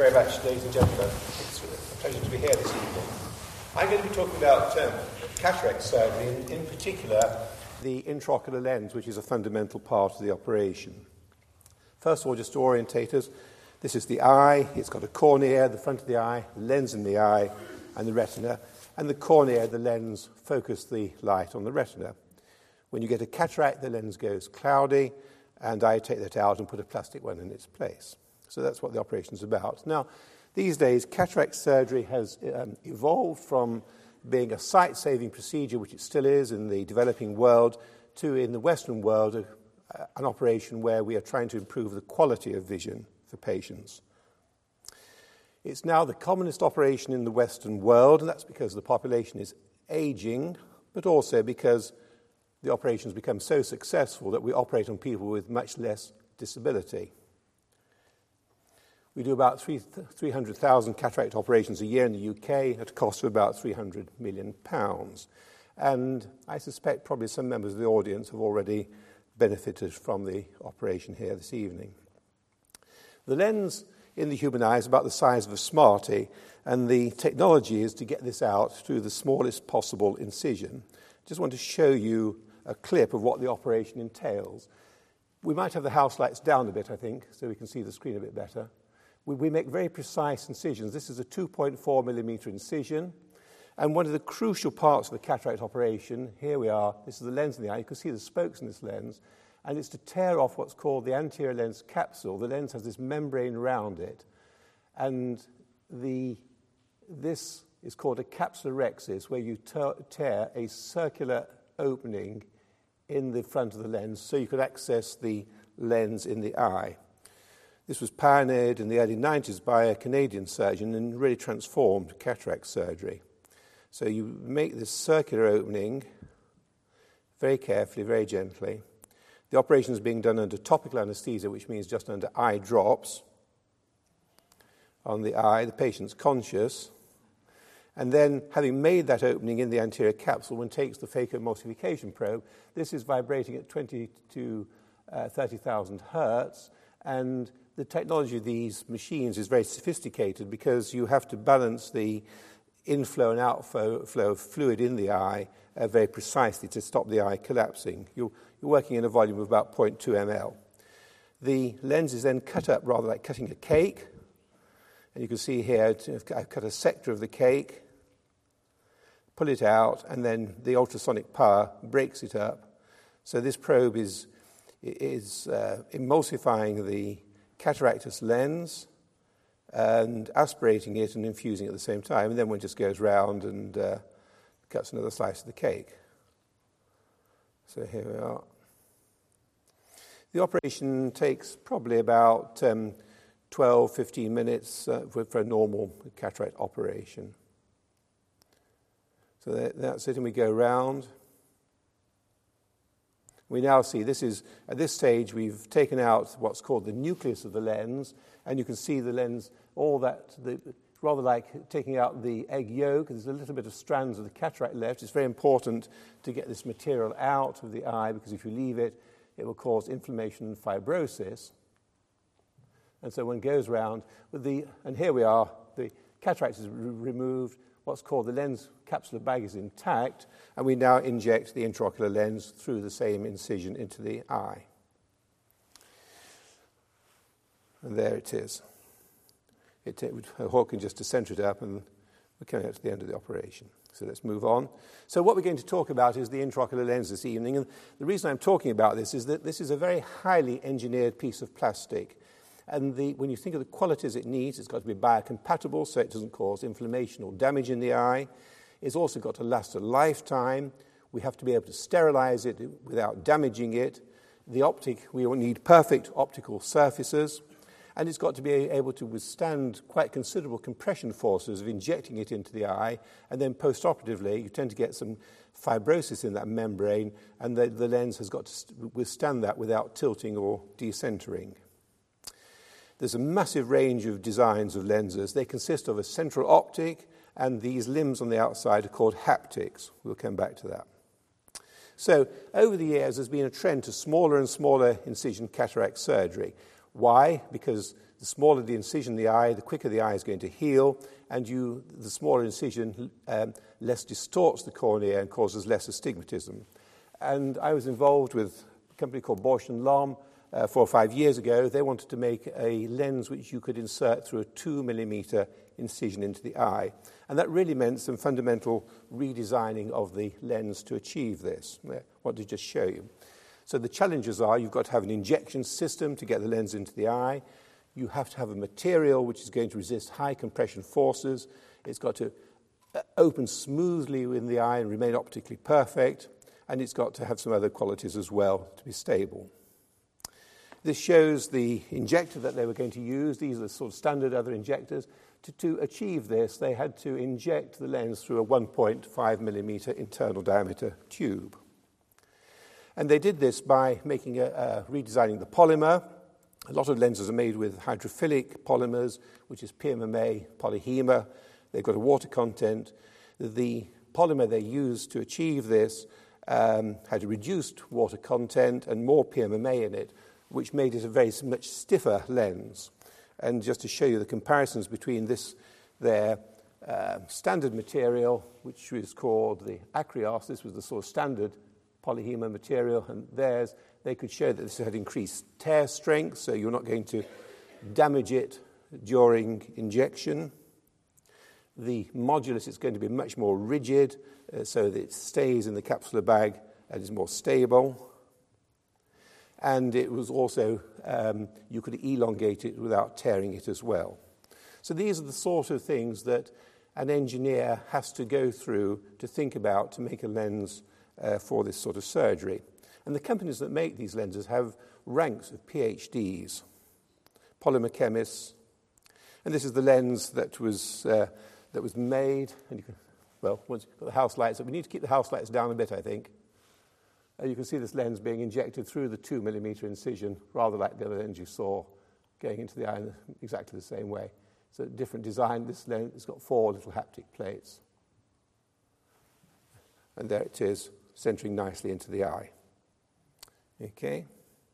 very much, ladies and gentlemen. It's a pleasure to be here this evening. I'm going to be talking about cataract surgery, and in particular, the intraocular lens, which is a fundamental part of the operation. First of all, just to orientate us, this is the eye. It's got a cornea, the front of the eye, the lens in the eye, and the retina. And the cornea, the lens, focus the light on the retina. When you get a cataract, the lens goes cloudy, and I take that out and put a plastic one in its place. So that's what the operation is about. Now, these days, cataract surgery has evolved from being a sight-saving procedure, which it still is in the developing world, to, in the Western world, an operation where we are trying to improve the quality of vision for patients. It's now the commonest operation in the Western world, and that's because the population is aging, but also because the operation has become so successful that we operate on people with much less disability. We do about 300,000 cataract operations a year in the UK at a cost of about £300 million. And I suspect probably some members of the audience have already benefited from the operation here this evening. The lens in the human eye is about the size of a Smartie, and the technology is to get this out through the smallest possible incision. Just want to show you a clip of what the operation entails. We might have the house lights down a bit, I think, so we can see the screen a bit better. We make very precise incisions. This is a 2.4 millimeter incision. And one of the crucial parts of the cataract operation, here we are, this is the lens in the eye. You can see the spokes in this lens. And it's to tear off what's called the anterior lens capsule. The lens has this membrane around it. And this is called a capsulorhexis, where you tear a circular opening in the front of the lens so you could access the lens in the eye. This was pioneered in the early 90s by a Canadian surgeon and really transformed cataract surgery. So you make this circular opening very carefully, very gently. The operation is being done under topical anesthesia, which means just under eye drops on the eye. The patient's conscious. And then, having made that opening in the anterior capsule, one takes the phacoemulsification probe. This is vibrating at 20 to 30,000 hertz, and the technology of these machines is very sophisticated because you have to balance the inflow and outflow of fluid in the eye very precisely to stop the eye collapsing. You're working in a volume of about 0.2 ml. The lens is then cut up rather like cutting a cake. And you can see here, I've cut a sector of the cake, pull it out, and then the ultrasonic power breaks it up. So this probe is emulsifying the cataractus lens and aspirating it and infusing at the same time. And then one just goes round and cuts another slice of the cake. So here we are. The operation takes probably about 12, 15 minutes for a normal cataract operation. So that's it, and we go round. We now see at this stage, we've taken out what's called the nucleus of the lens, and you can see the lens, rather like taking out the egg yolk. There's a little bit of strands of the cataract left. It's very important to get this material out of the eye, because if you leave it, it will cause inflammation and fibrosis. And so one goes round and here we are, the cataract is removed, what's called the lens capsular bag is intact, and we now inject the intraocular lens through the same incision into the eye. And there it is. Hawking just to center it up, and we're coming out to the end of the operation. So let's move on. So what we're going to talk about is the intraocular lens this evening, and the reason I'm talking about this is that this is a very highly engineered piece of plastic. And when you think of the qualities it needs, it's got to be biocompatible so it doesn't cause inflammation or damage in the eye. It's also got to last a lifetime. We have to be able to sterilize it without damaging it. We will need perfect optical surfaces. And it's got to be able to withstand quite considerable compression forces of injecting it into the eye. And then post-operatively, you tend to get some fibrosis in that membrane, and the lens has got to withstand that without tilting or decentering. There's a massive range of designs of lenses. They consist of a central optic, and these limbs on the outside are called haptics. We'll come back to that. So over the years, there's been a trend to smaller and smaller incision cataract surgery. Why? Because The smaller the incision in the eye, the quicker the eye is going to heal, and the smaller incision less distorts the cornea and causes less astigmatism. And I was involved with a company called Bausch & Lomb 4 or 5 years ago. They wanted to make a lens which you could insert through a 2mm incision into the eye. And that really meant some fundamental redesigning of the lens to achieve this. I want to just show you. So the challenges are you've got to have an injection system to get the lens into the eye. You have to have a material which is going to resist high compression forces. It's got to open smoothly in the eye and remain optically perfect. And it's got to have some other qualities as well to be stable. This shows the injector that they were going to use. These are the sort of standard other injectors. To achieve this, they had to inject the lens through a 1.5mm internal diameter tube. And they did this by redesigning the polymer. A lot of lenses are made with hydrophilic polymers, which is PMMA, polyhema. They've got a water content. The polymer they used to achieve this had a reduced water content and more PMMA in it, which made it a very much stiffer lens. And just to show you the comparisons between their standard material, which is called the Acryos, this was the sort of standard polyhema material, and theirs, they could show that this had increased tear strength, so you're not going to damage it during injection. The modulus is going to be much more rigid, so that it stays in the capsular bag and is more stable. And it was also, you could elongate it without tearing it as well. So these are the sort of things that an engineer has to go through to think about to make a lens for this sort of surgery. And the companies that make these lenses have ranks of PhDs, polymer chemists. And this is the lens that was made. And you can, once you've got the house lights up, we need to keep the house lights down a bit, I think. You can see this lens being injected through the 2mm incision, rather like the other lens you saw going into the eye in exactly the same way. So different design. This lens has got 4 little haptic plates. And there it is, centering nicely into the eye. Okay.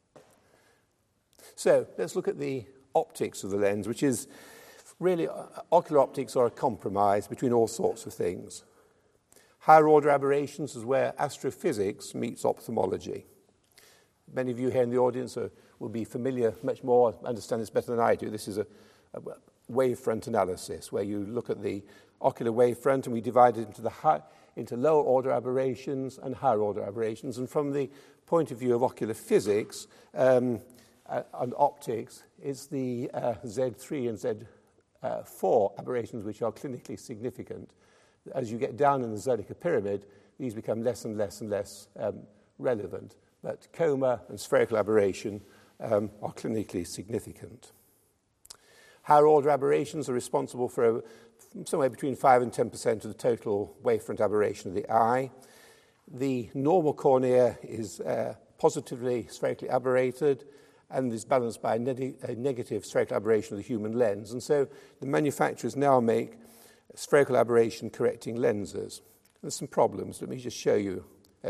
So let's look at the optics of the lens, which is really, ocular optics are a compromise between all sorts of things. Higher order aberrations is where astrophysics meets ophthalmology. Many of you here in the audience will be familiar, much more, understand this better than I do. This is a wavefront analysis where you look at the ocular wavefront and we divide it into lower order aberrations and higher order aberrations. And from the point of view of ocular physics and optics, it's the Z3 and Z4 aberrations which are clinically significant. As you get down in the Zerlicher pyramid, these become less and less and less relevant. But coma and spherical aberration are clinically significant. Higher order aberrations are responsible for somewhere between 5 and 10% of the total wavefront aberration of the eye. The normal cornea is positively spherically aberrated and is balanced by a negative spherical aberration of the human lens. And so the manufacturers now make spherical aberration correcting lenses. There's some problems. Let me just show you.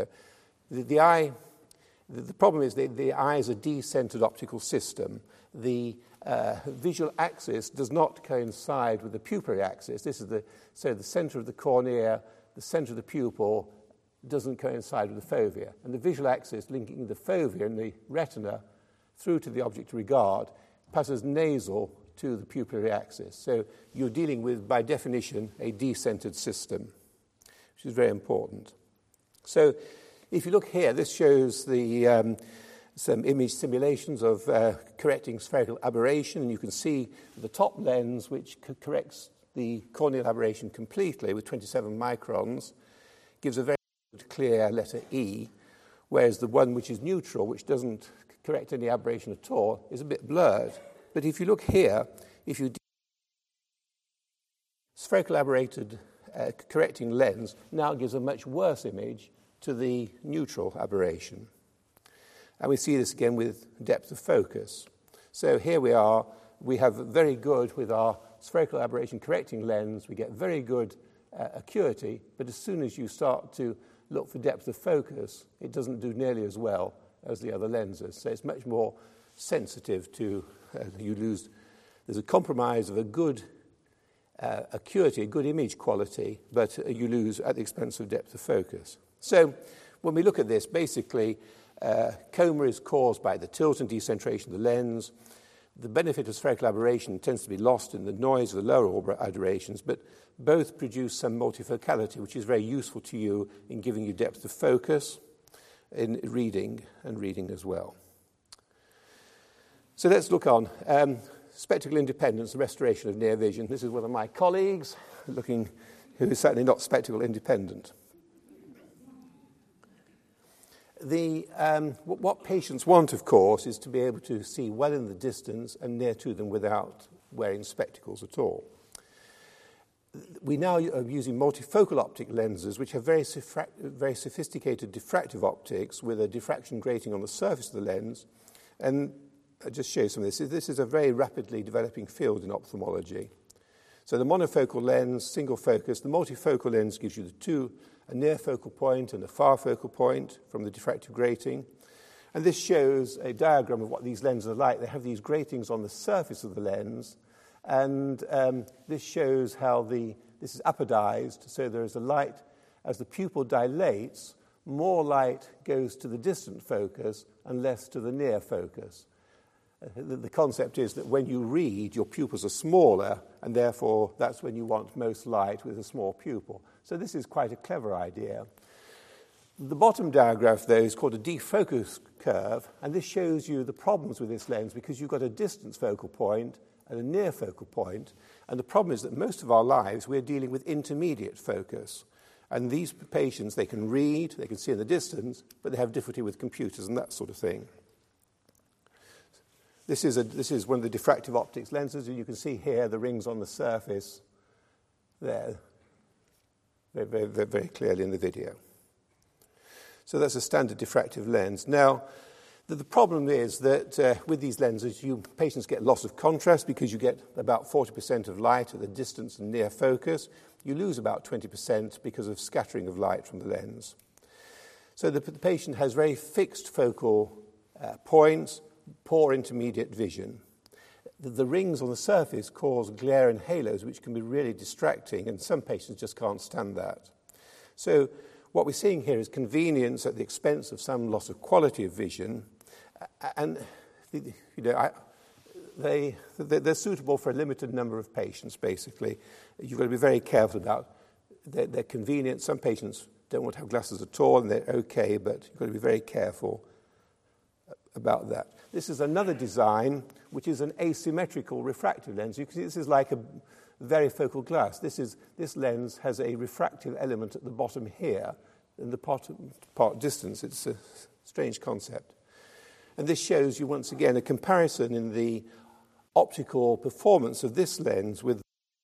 The problem is the eye is a decentered optical system. The visual axis does not coincide with the pupillary axis. This is the center of the cornea, the center of the pupil doesn't coincide with the fovea. And the visual axis linking the fovea and the retina through to the object of regard passes nasal to the pupillary axis. So you're dealing with, by definition, a decentered system, which is very important. So if you look here, this shows some image simulations of correcting spherical aberration, and you can see the top lens, which corrects the corneal aberration completely with 27 microns, gives a very clear letter E, whereas the one which is neutral, which doesn't correct any aberration at all, is a bit blurred. But if you look here, if you spherical aberrated correcting lens now gives a much worse image to the neutral aberration. And we see this again with depth of focus. So here we have very good, with our spherical aberration correcting lens, we get very good acuity, but as soon as you start to look for depth of focus, it doesn't do nearly as well as the other lenses. So it's much more sensitive to, you lose There's a compromise of a good acuity, a good image quality, but you lose at the expense of depth of focus. So when we look at this, basically, coma is caused by the tilt and decentration of the lens. The benefit of spherical aberration tends to be lost in the noise of the lower orbital aberrations, but both produce some multifocality, which is very useful to you in giving you depth of focus in reading and reading as well. So let's look on. Spectacle independence and restoration of near vision. This is one of my colleagues who is certainly not spectacle independent. What patients want, of course, is to be able to see well in the distance and near to them without wearing spectacles at all. We now are using multifocal optic lenses, which have very sophisticated diffractive optics with a diffraction grating on the surface of the lens. And I'll just show you some of this. This is a very rapidly developing field in ophthalmology. So the monofocal lens, single focus, the multifocal lens gives you a near focal point and a far focal point from the diffractive grating. And this shows a diagram of what these lenses are like. They have these gratings on the surface of the lens, and this shows how this is apodized, so there is a light. As the pupil dilates, more light goes to the distant focus and less to the near focus. The concept is that when you read, your pupils are smaller, and therefore that's when you want most light with a small pupil. So this is quite a clever idea. The bottom diagram, though, is called a defocus curve, and this shows you the problems with this lens because you've got a distance focal point and a near focal point, and the problem is that most of our lives we're dealing with intermediate focus. And these patients, they can read, they can see in the distance, but they have difficulty with computers and that sort of thing. This is one of the diffractive optics lenses, and you can see here the rings on the surface there, very clearly in the video. So that's a standard diffractive lens. Now, the problem is that with these lenses, patients get loss of contrast because you get about 40% of light at the distance and near focus. You lose about 20% because of scattering of light from the lens. So the patient has very fixed focal points, poor intermediate vision. The rings on the surface cause glare and halos, which can be really distracting, and some patients just can't stand that. So what we're seeing here is convenience at the expense of some loss of quality of vision, and they're suitable for a limited number of patients, basically. You've got to be very careful about their convenience. Some patients don't want to have glasses at all, and they're okay, but you've got to be very careful about that. This is another design, which is an asymmetrical refractive lens. You can see this is like a varifocal glass. This lens has a refractive element at the bottom here, in the part distance. It's a strange concept. And this shows you, once again, a comparison in the optical performance of this lens with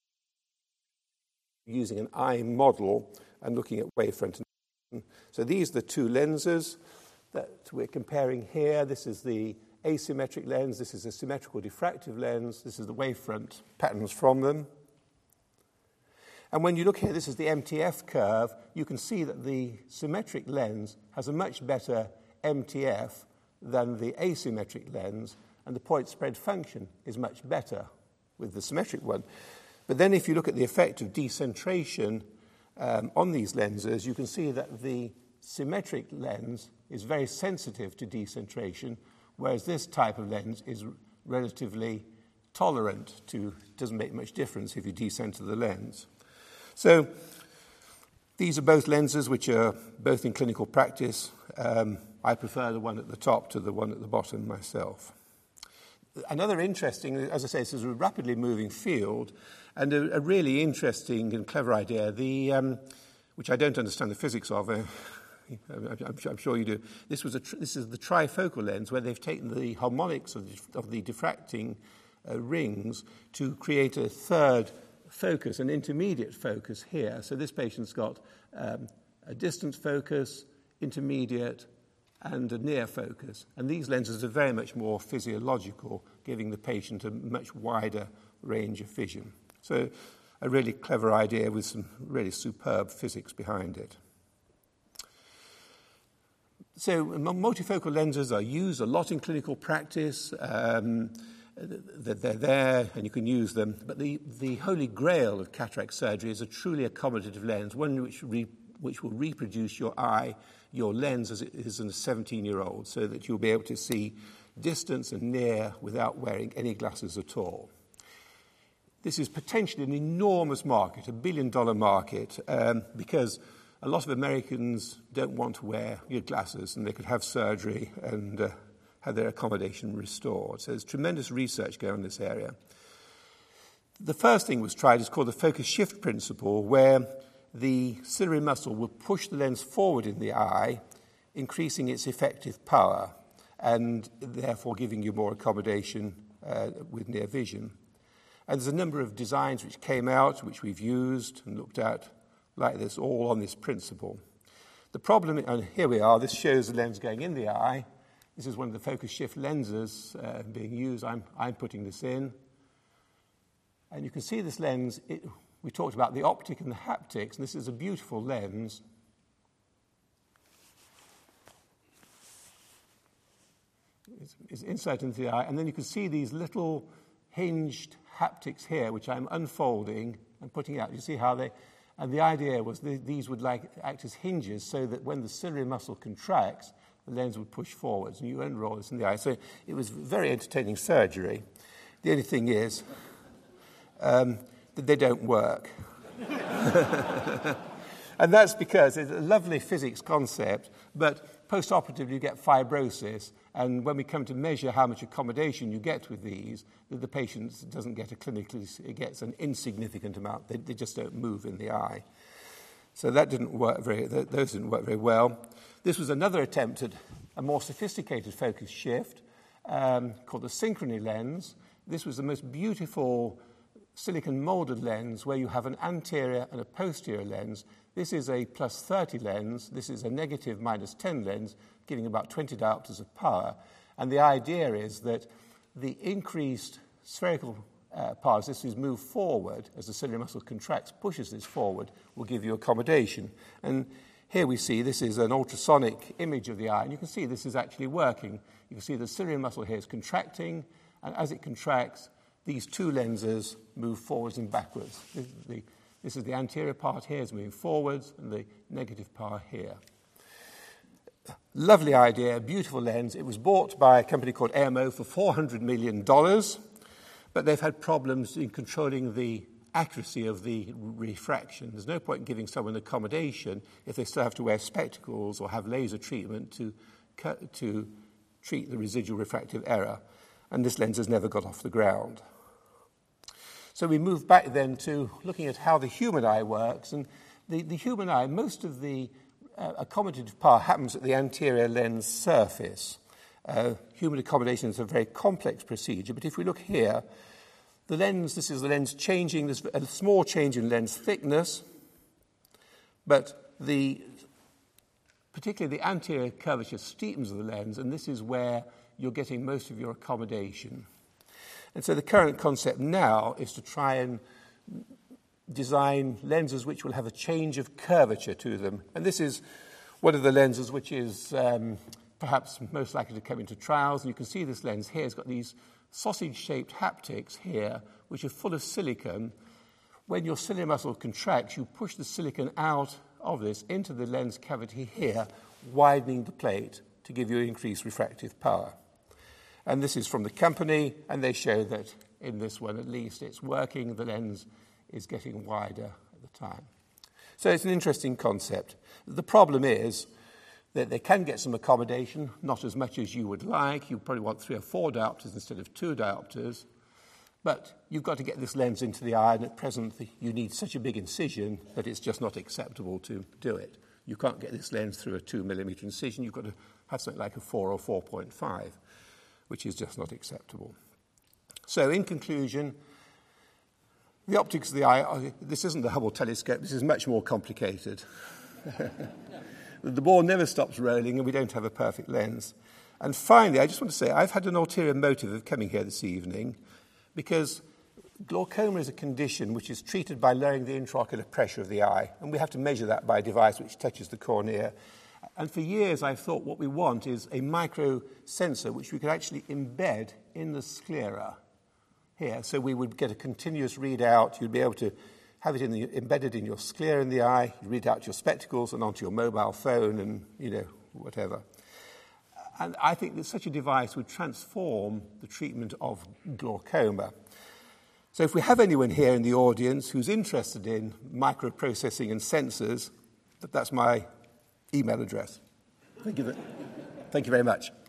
using an eye model and looking at wavefront. So these are the two lenses that we're comparing here. This is the asymmetric lens. This is a symmetrical diffractive lens. This is the wavefront patterns from them. And when you look here, this is the MTF curve. You can see that the symmetric lens has a much better MTF than the asymmetric lens, and the point spread function is much better with the symmetric one. But then if you look at the effect of decentration on these lenses, you can see that the symmetric lens is very sensitive to decentration, whereas this type of lens is relatively tolerant to, doesn't make much difference if you decenter the lens. So these are both lenses which are both in clinical practice. I prefer the one at the top to the one at the bottom myself. Another interesting, as I say, this is a rapidly moving field, and a really interesting and clever idea, which I don't understand the physics of. I'm sure you do. This is the trifocal lens, where they've taken the harmonics of the diffracting rings to create a third focus, an intermediate focus here. So this patient's got a distance focus, intermediate, and a near focus. And these lenses are very much more physiological, giving the patient a much wider range of vision. So a really clever idea with some really superb physics behind it. So multifocal lenses are used a lot in clinical practice. they're there and you can use them. But the holy grail of cataract surgery is a truly accommodative lens, one which will reproduce your eye, your lens as it is in a 17-year-old, so that you'll be able to see distance and near without wearing any glasses at all. This is potentially an enormous market, $1 billion market, because a lot of Americans don't want to wear your glasses and they could have surgery and have their accommodation restored. So there's tremendous research going on in this area. The first thing was tried is called the focus shift principle, where the ciliary muscle will push the lens forward in the eye, increasing its effective power and therefore giving you more accommodation with near vision. And there's a number of designs which came out, which we've used and looked at like this, all on this principle. The problem, and here we are, this shows the lens going in the eye. This is one of the focus shift lenses being used. I'm putting this in. And you can see this lens, we talked about the optic and the haptics, and this is a beautiful lens. It's inserted into the eye, and then you can see these little hinged haptics here, which I'm unfolding and putting out. You see how they, and the idea was these would act as hinges so that when the ciliary muscle contracts, the lens would push forwards, and you unroll this in the eye. So it was very entertaining surgery. The only thing is that they don't work. And that's because it's a lovely physics concept, but post-operatively you get fibrosis, and when we come to measure how much accommodation you get with these, the patient doesn't get it gets an insignificant amount. They just don't move in the eye. So those didn't work very well. This was another attempt at a more sophisticated focus shift called the synchrony lens. This was the most beautiful silicon molded lens where you have an anterior and a posterior lens. This is a plus 30 lens. This is a negative minus 10 lens, giving about 20 diopters of power. And the idea is that the increased spherical part, as this is moved forward, as the ciliary muscle contracts, pushes this forward, will give you accommodation. And here we see this is an ultrasonic image of the eye, and you can see this is actually working. You can see the ciliary muscle here is contracting, and as it contracts, these two lenses move forwards and backwards. This is the anterior part here is moving forwards, and the negative part here. Lovely idea, beautiful lens. It was bought by a company called AMO for $400 million, but they've had problems in controlling the accuracy of the refraction. There's no point in giving someone accommodation if they still have to wear spectacles or have laser treatment to treat the residual refractive error. And this lens has never got off the ground. So we move back then to looking at how the human eye works. And the human eye, most of the accommodative power happens at the anterior lens surface. Human accommodation is a very complex procedure, but if we look here, the lens, this is the lens changing, there's a small change in lens thickness, but particularly the anterior curvature steepens of the lens, and this is where you're getting most of your accommodation. And so the current concept now is to try and design lenses which will have a change of curvature to them. And this is one of the lenses which is perhaps most likely to come into trials. And you can see this lens here has got these sausage-shaped haptics here, which are full of silicon. When your ciliary muscle contracts, you push the silicon out of this into the lens cavity here, widening the plate to give you increased refractive power. And this is from the company, and they show that in this one at least it's working. The lens is getting wider at the time. So it's an interesting concept. The problem is that they can get some accommodation, not as much as you would like. You probably want 3 or 4 diopters instead of 2 diopters. But you've got to get this lens into the eye, and at present you need such a big incision that it's just not acceptable to do it. You can't get this lens through a 2 millimeter incision. You've got to have something like a 4 or 4.5, which is just not acceptable. So in conclusion, the optics of the eye, this isn't the Hubble telescope, this is much more complicated. The ball never stops rolling and we don't have a perfect lens. And finally, I just want to say, I've had an ulterior motive of coming here this evening because glaucoma is a condition which is treated by lowering the intraocular pressure of the eye, and we have to measure that by a device which touches the cornea. And for years I've thought what we want is a micro sensor which we could actually embed in the sclera. here. So we would get a continuous readout. You'd be able to have it embedded in your sclera in the eye. You read out your spectacles and onto your mobile phone and, whatever. And I think that such a device would transform the treatment of glaucoma. So if we have anyone here in the audience who's interested in microprocessing and sensors, that's my email address. Thank you very much.